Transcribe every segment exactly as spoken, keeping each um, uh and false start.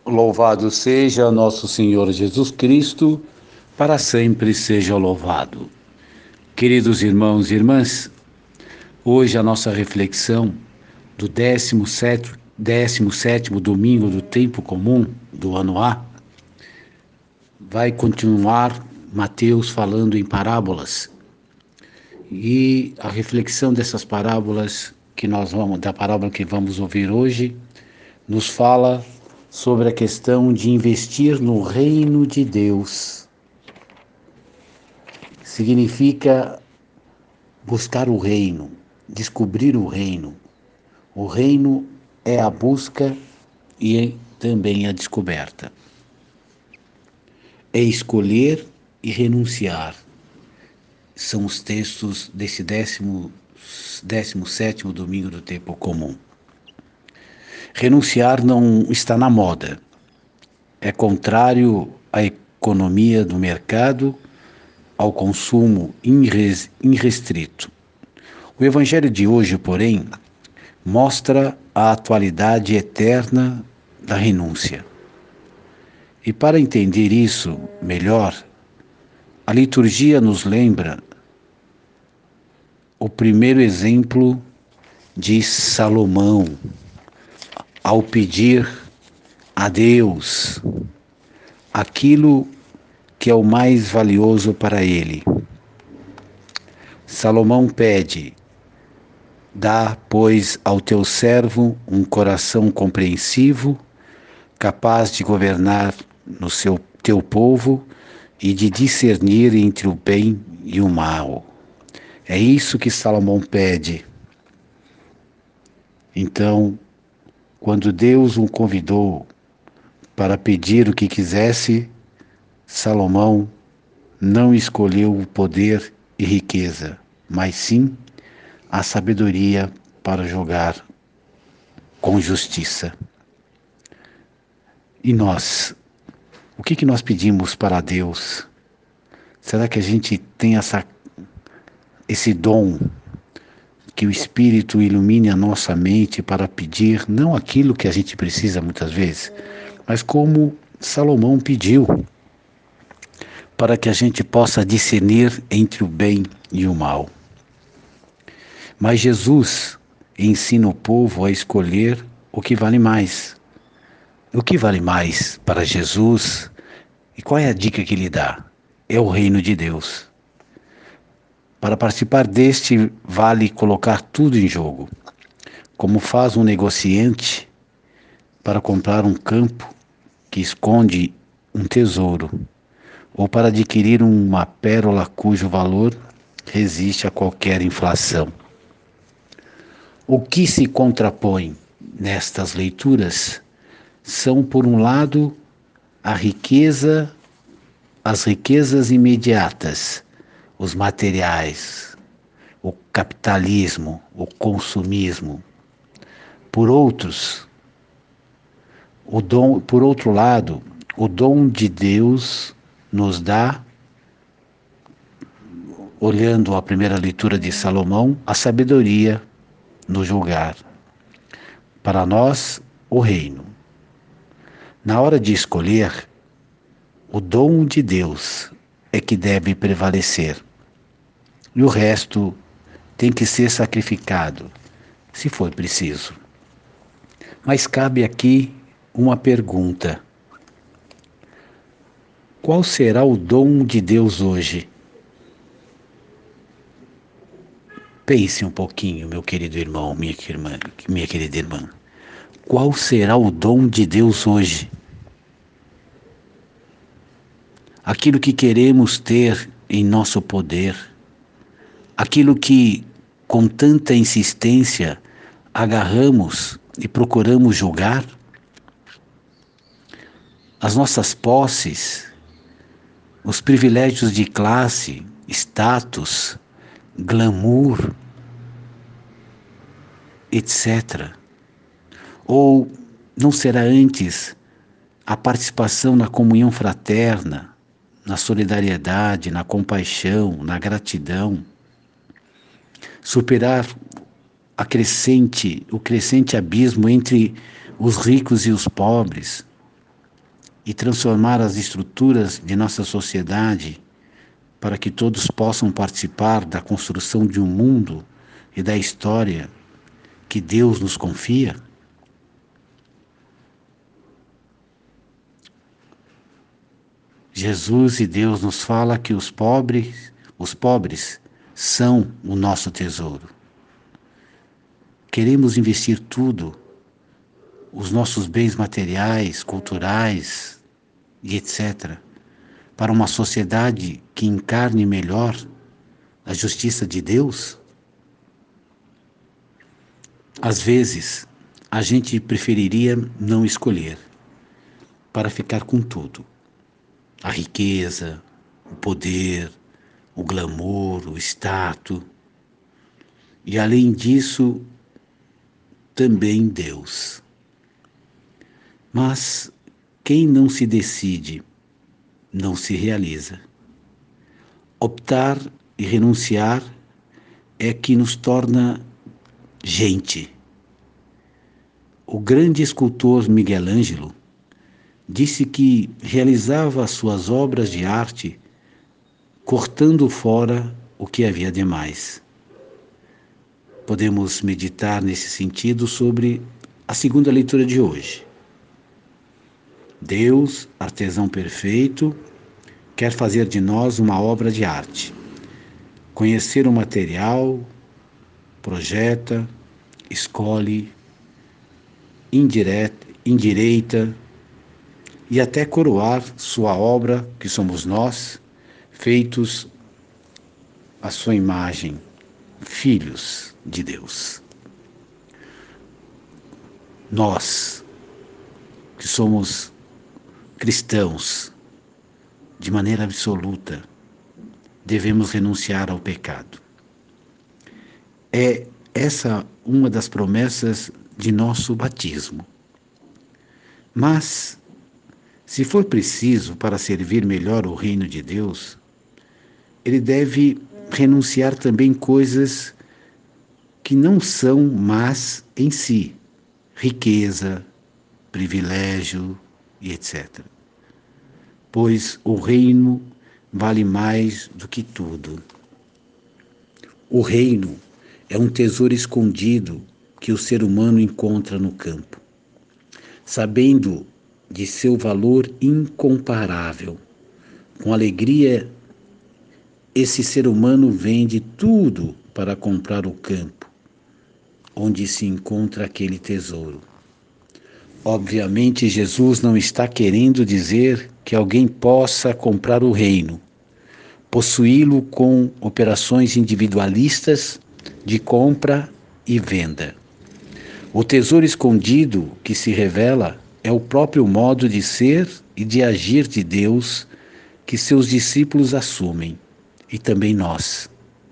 Louvado seja nosso Senhor Jesus Cristo, para sempre seja louvado. Queridos irmãos e irmãs, hoje a nossa reflexão do décimo sétimo, décimo sétimo domingo do tempo comum do ano A vai continuar Mateus falando em parábolas. E a reflexão dessas parábolas que nós vamos, da parábola que vamos ouvir hoje, nos fala sobre a questão de investir no reino de Deus. Significa buscar o reino, descobrir o reino. O reino é a busca e também a descoberta. É escolher e renunciar. São os textos desse décimo, décimo sétimo domingo do tempo comum. Renunciar não está na moda. É contrário à economia do mercado, ao consumo irrestrito. O Evangelho de hoje, porém, mostra a atualidade eterna da renúncia. E para entender isso melhor, a liturgia nos lembra o primeiro exemplo de Salomão, ao pedir a Deus aquilo que é o mais valioso para ele. Salomão pede: dá, pois, ao teu servo um coração compreensivo, capaz de governar no seu teu povo e de discernir entre o bem e o mal. É isso que Salomão pede. Então, quando Deus o convidou para pedir o que quisesse, Salomão não escolheu o poder e riqueza, mas sim a sabedoria para julgar com justiça. E nós, o que, que nós pedimos para Deus? Será que a gente tem essa, esse dom, que o Espírito ilumine a nossa mente para pedir não aquilo que a gente precisa muitas vezes, mas como Salomão pediu, para que a gente possa discernir entre o bem e o mal. Mas Jesus ensina o povo a escolher o que vale mais. O que vale mais para Jesus? E qual é a dica que ele dá? É o reino de Deus. Para participar deste, vale colocar tudo em jogo. Como faz um negociante para comprar um campo que esconde um tesouro, ou para adquirir uma pérola cujo valor resiste a qualquer inflação. O que se contrapõe nestas leituras são, por um lado, a riqueza, as riquezas imediatas, os materiais, o capitalismo, o consumismo. Por outros, o dom, por outro lado, o dom de Deus nos dá, olhando a primeira leitura de Salomão, a sabedoria no julgar. Para nós, o reino. Na hora de escolher, o dom de Deus é que deve prevalecer. E o resto tem que ser sacrificado, se for preciso. Mas cabe aqui uma pergunta: qual será o dom de Deus hoje? Pense um pouquinho, meu querido irmão, minha, irmã, minha querida irmã. Qual será o dom de Deus hoje? Aquilo que queremos ter em nosso poder, aquilo que, com tanta insistência, agarramos e procuramos julgar, as nossas posses, os privilégios de classe, status, glamour, etcétera. Ou não será antes a participação na comunhão fraterna, na solidariedade, na compaixão, na gratidão, superar a crescente, o crescente abismo entre os ricos e os pobres, e transformar as estruturas de nossa sociedade para que todos possam participar da construção de um mundo e da história que Deus nos confia? Jesus e Deus nos fala que os pobres, os pobres são o nosso tesouro. Queremos investir tudo, os nossos bens materiais, culturais e etcétera, para uma sociedade que encarne melhor a justiça de Deus? Às vezes, a gente preferiria não escolher, para ficar com tudo. A riqueza, o poder, o glamour, o status. E além disso, também Deus. Mas quem não se decide, não se realiza. Optar e renunciar é que nos torna gente. O grande escultor Miguel Ângelo disse que realizava suas obras de arte cortando fora o que havia demais. Podemos meditar nesse sentido sobre a segunda leitura de hoje. Deus, artesão perfeito, quer fazer de nós uma obra de arte. Conhecer o material, projeta, escolhe, indireta, indireita e até coroar sua obra, que somos nós, feitos à sua imagem, filhos de Deus. Nós, que somos cristãos, de maneira absoluta, devemos renunciar ao pecado. É essa uma das promessas de nosso batismo. Mas, se for preciso para servir melhor o reino de Deus, ele deve renunciar também coisas que não são más em si, riqueza, privilégio e etcétera. Pois o reino vale mais do que tudo. O reino é um tesouro escondido que o ser humano encontra no campo. Sabendo de seu valor incomparável, com alegria, esse ser humano vende tudo para comprar o campo, onde se encontra aquele tesouro. Obviamente, Jesus não está querendo dizer que alguém possa comprar o reino, possuí-lo com operações individualistas de compra e venda. O tesouro escondido que se revela é o próprio modo de ser e de agir de Deus que seus discípulos assumem, e também nós.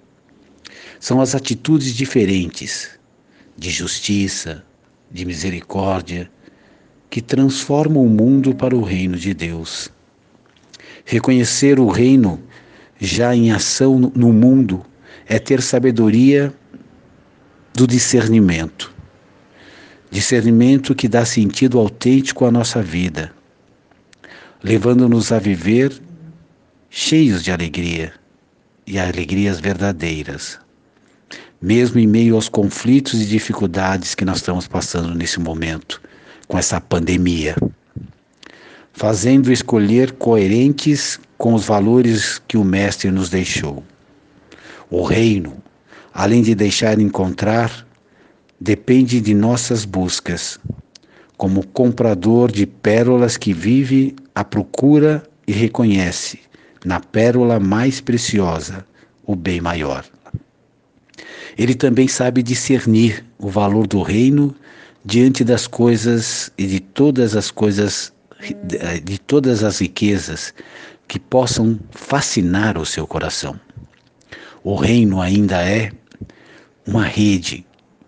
São as atitudes diferentes, de justiça, de misericórdia, que transformam o mundo para o reino de Deus. Reconhecer o reino já em ação no mundo é ter sabedoria do discernimento. Discernimento que dá sentido autêntico à nossa vida, levando-nos a viver cheios de alegria e alegrias verdadeiras, mesmo em meio aos conflitos e dificuldades que nós estamos passando nesse momento, com essa pandemia, fazendo escolher coerentes com os valores que o Mestre nos deixou. O reino, além de deixar encontrar, depende de nossas buscas, como comprador de pérolas que vive à procura e reconhece, na pérola mais preciosa, o bem maior. Ele também sabe discernir o valor do reino diante das coisas e de todas as coisas, de todas as riquezas que possam fascinar o seu coração. O reino ainda é uma rede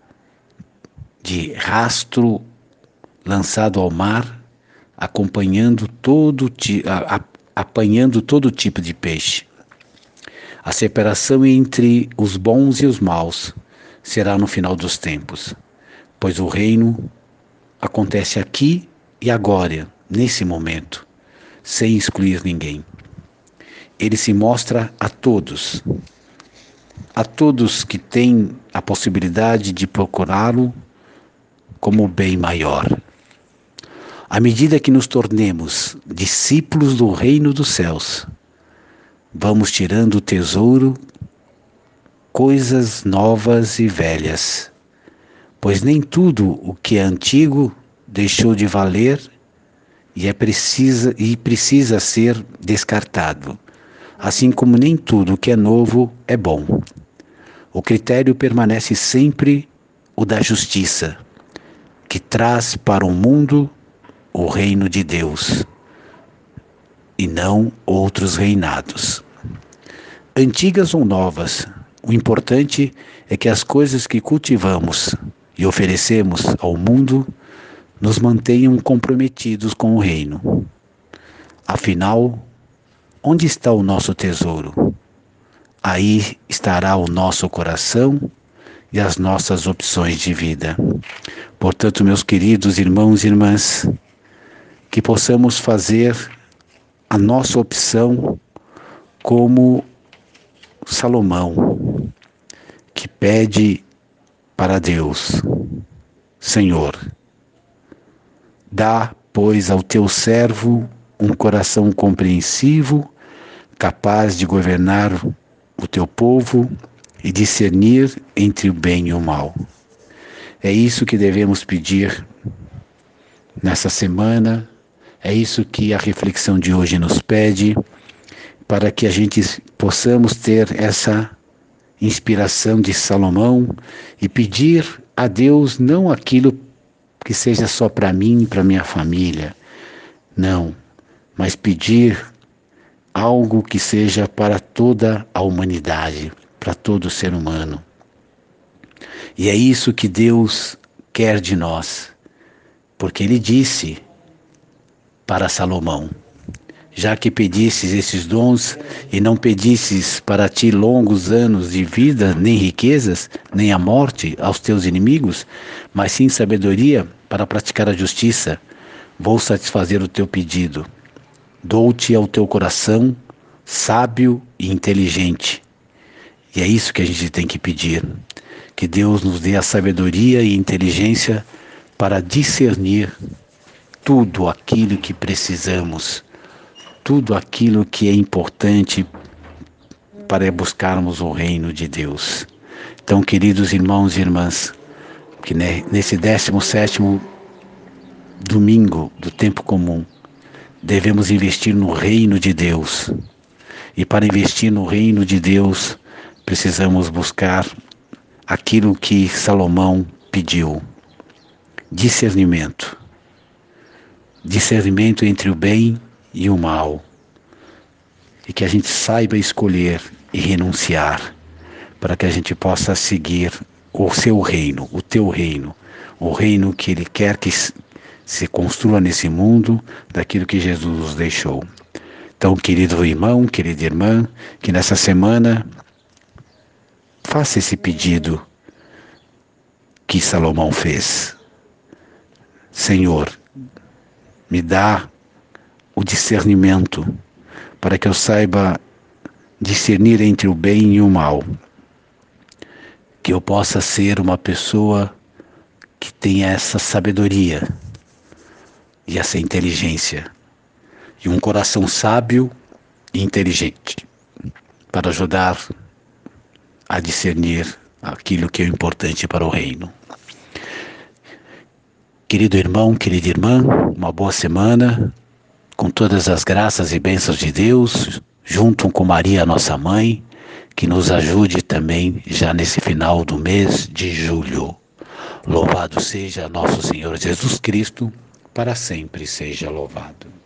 de rastro lançado ao mar, acompanhando todo, a, a, apanhando todo tipo de peixe. A separação entre os bons e os maus será no final dos tempos, pois o reino acontece aqui e agora, nesse momento, sem excluir ninguém. Ele se mostra a todos, a todos que têm a possibilidade de procurá-lo como o bem maior. À medida que nos tornemos discípulos do reino dos céus, vamos tirando o tesouro, coisas novas e velhas, pois nem tudo o que é antigo deixou de valer e, é precisa, e precisa ser descartado, assim como nem tudo o que é novo é bom. O critério permanece sempre o da justiça, que traz para o mundo o reino de Deus, e não outros reinados. Antigas ou novas, o importante é que as coisas que cultivamos e oferecemos ao mundo nos mantenham comprometidos com o reino. Afinal, onde está o nosso tesouro? Aí estará o nosso coração e as nossas opções de vida. Portanto, meus queridos irmãos e irmãs, que possamos fazer a nossa opção como Salomão, que pede para Deus: Senhor, dá, pois, ao teu servo um coração compreensivo, capaz de governar o teu povo e discernir entre o bem e o mal. É isso que devemos pedir nessa semana, é isso que a reflexão de hoje nos pede, para que a gente possamos ter essa inspiração de Salomão e pedir a Deus não aquilo que seja só para mim e para minha família, não, mas pedir algo que seja para toda a humanidade, para todo ser humano. E é isso que Deus quer de nós, porque Ele disse para Salomão: já que pedisses esses dons e não pedisses para ti longos anos de vida, nem riquezas, nem a morte aos teus inimigos, mas sim sabedoria para praticar a justiça, vou satisfazer o teu pedido. Dou-te ao teu coração sábio e inteligente. E é isso que a gente tem que pedir, que Deus nos dê a sabedoria e inteligência para discernir tudo aquilo que precisamos, tudo aquilo que é importante para buscarmos o reino de Deus. Então, queridos irmãos e irmãs, que nesse décimo sétimo domingo do tempo comum, devemos investir no reino de Deus. E para investir no reino de Deus, precisamos buscar aquilo que Salomão pediu: discernimento. Discernimento entre o bem e o mal, e que a gente saiba escolher e renunciar, para que a gente possa seguir o seu reino, o teu reino, o reino que Ele quer que se construa nesse mundo, daquilo que Jesus nos deixou. Então, querido irmão, querida irmã, que nessa semana faça esse pedido que Salomão fez: Senhor, me dá o discernimento para que eu saiba discernir entre o bem e o mal, que eu possa ser uma pessoa que tenha essa sabedoria e essa inteligência e um coração sábio e inteligente para ajudar a discernir aquilo que é importante para o reino. Querido irmão, querida irmã, uma boa semana, com todas as graças e bênçãos de Deus, junto com Maria, nossa mãe, que nos ajude também já nesse final do mês de julho. Louvado seja nosso Senhor Jesus Cristo, para sempre seja louvado.